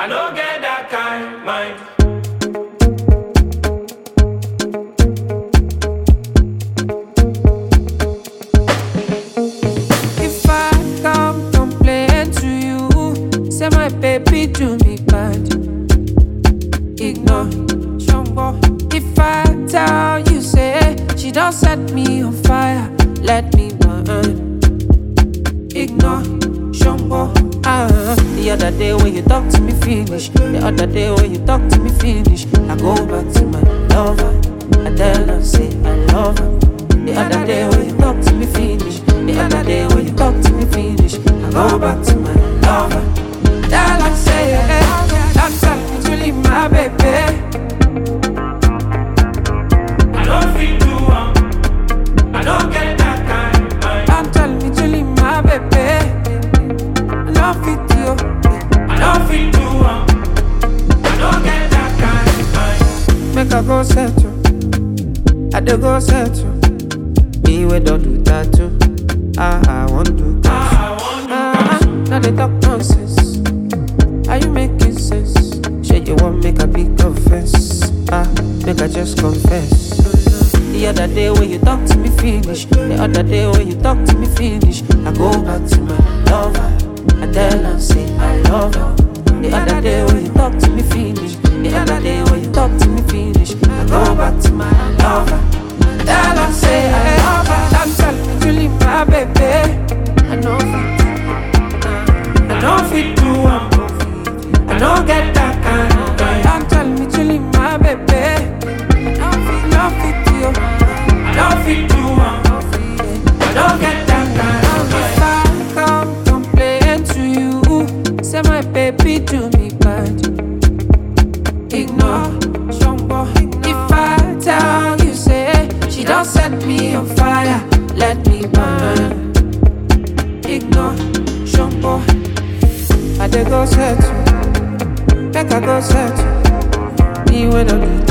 I don't get that kind mind. If I come complain to you, say my baby do me bad, ignore. Shongo. If I tell you, say she don't set me on fire, let me burn, ignore. Shongo. The other day when you talk to me finish, the other day when you talk to me finish, I go back to my lover, I tell her say I love her. The other day when you talk to me finish, the other day when you talk to me finish, I go back to my lover. Tell her say I'm telling to leave my baby. I don't feel too I don't get that kind mind. I'm telling you to leave my baby. I love it you. I don't feel too I don't get that kind mind. Make her go settle, I do go settle. Me we don't do tattoo, I want to cause. Now they talk nonsense, are you making sense? Shit you want make a big confess, make her just confess. The other day when you talk to me finish, the other day when you talk to me finish, I go back to my lover, I tell her say I love her. The other day when you talk to me finish, the other day when you talk to me finish, I go back to my lover. Tell her say I love her. I'm telling you to leave my baby. I know I don't feel too I don't get that kind of vibe. I'm telling you to leave my baby. I don't feel love with you. I don't feel too I don't get that kind of vibe. If I come complain to you, say my baby do me bad, ignore. Shongo. If I tell you, say she don't set me on fire, let me burn, ignore. Shongo. I dey go settle, make I go settle. Me when I do